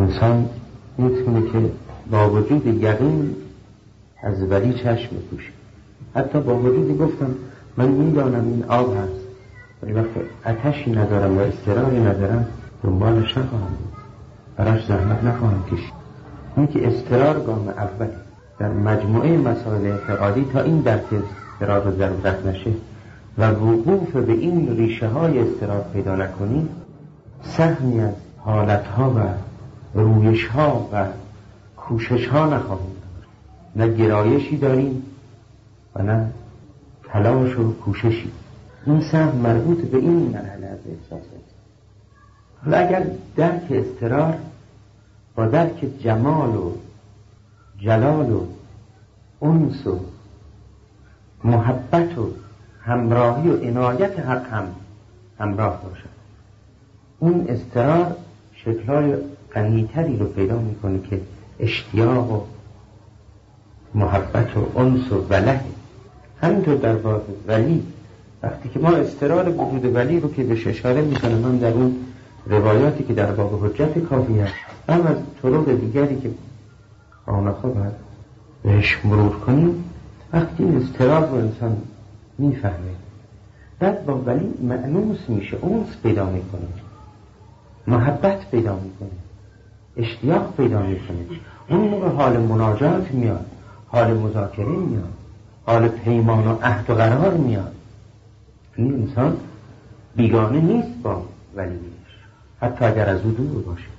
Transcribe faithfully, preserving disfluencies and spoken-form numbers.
انسان میتونه که با وجود یقین از ولی چشم بپوشه. حتی با وجودی گفتم من میدانم این آب هست، ولی وقتی آتشی ندارم و اضطراری ندارم دنبالش نخواهم، براش زحمت نخواهم کشید. این که اضطرار گام اول در مجموعه مسائل اعتقادی تا این درک اضطرار و ضرورت نشه و وقوف به این ریشه های اضطرار پیدا نکنیم، سهمی از حالت ها و رویش ها و کوشش ها نخواهیم. نه گرایشی داریم و نه تلاش و کوششی. این سهم مربوط به این مرحله از احساسات. حالا اگر درک اضطرار با درک جمال و جلال و انس و محبت و همراهی و عنایت حق هم همراه باشد، این اضطرار شکل‌های غنی‌تری رو پیدا می‌کنه که اشتیاق و محبت و انس و وله. همینطور در باب ولی، وقتی که ما اضطرار وجود ولی رو که بهش اشاره می‌کنه، من در اون روایاتی که در باب حجت کافی هست هم از طرق دیگری که خانخواه باید بهش مرور کنیم، وقتی این اضطرار رو انسان میفهمه بعد با ولی مأنوس میشه، انس پیدا میکنه، محبت پیدا میکنه، اشتیاق پیدا میکنه. اون موقع حال مناجات میاد، حال مذاکره میاد، حال پیمان و عهد و قرار میاد. این انسان بیگانه نیست با ولیش، حتی اگر از او دور باشه.